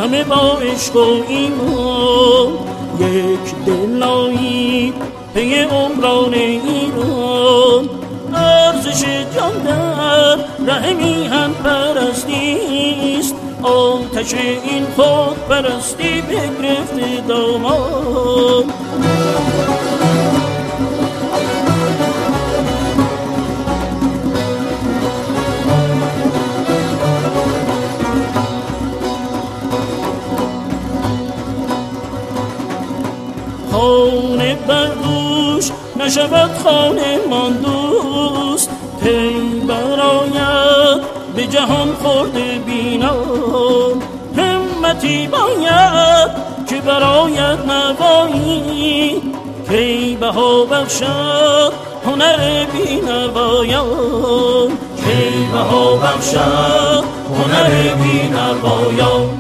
همه با عشق و ایمان یک دلایی پی عمران ایران. ارزش جان در ره میهن پرستیست، آتش این خود پرستی بگرفته دامان. خانه بردوش نشود خانه من دوست، پی براید به جهان خورده بینام. همتی باید که براید نوایی، کی بها بخشد هنر بینوایان. کی بها بخشد هنر بینوایان.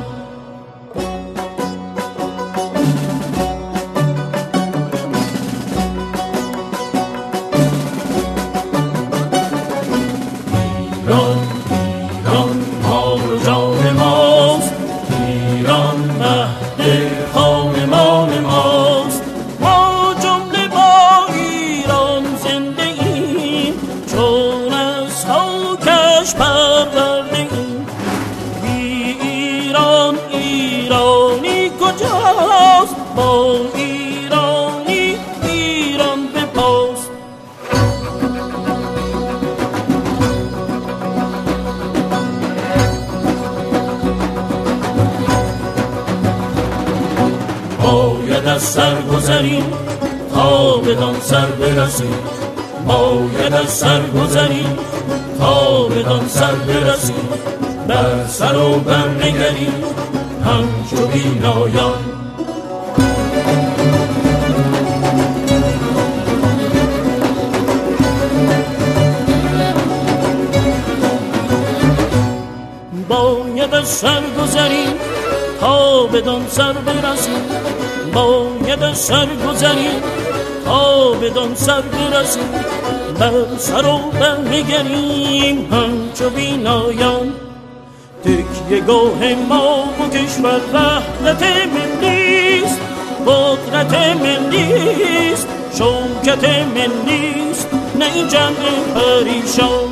با ایرانی ایران بپاست. باید از سر گذریم تا بدان سر برسیم، باید از سر گذریم تا بدان سر برسیم. بر سر و بر نگریم همچو بینایان. باید از سر گذریم تا بدان سر برسیم، باید از سر گذریم تا بدان سر برسیم. بر سر و بر نگریم همچو بینایان. تکیه گاه ما و کشور وحدت ملیست، قدرت ملیست، شوکت ملیست، نه این جمع پریشان.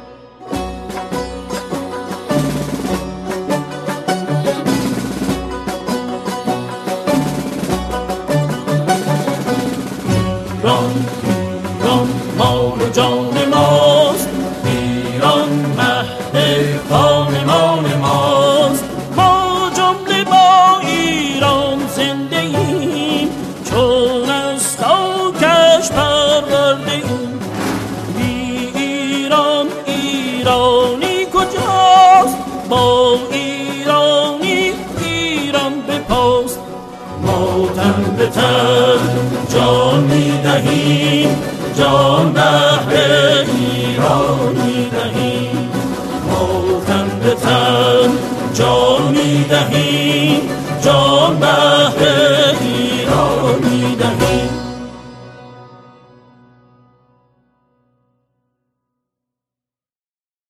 ایران مال و جان ماست، ایران مهد خانمان ماست. ما جمله با ایران زنده ایم، چون از خاکش پرورده ایم. بی ایران ایرانی کجاست؟ با ایرانی ایران بپاست. ما تن به تن جان می‌دهیم، جان بهر ایران می‌دهیم. ما تن به تن جان می‌دهیم، جان بهر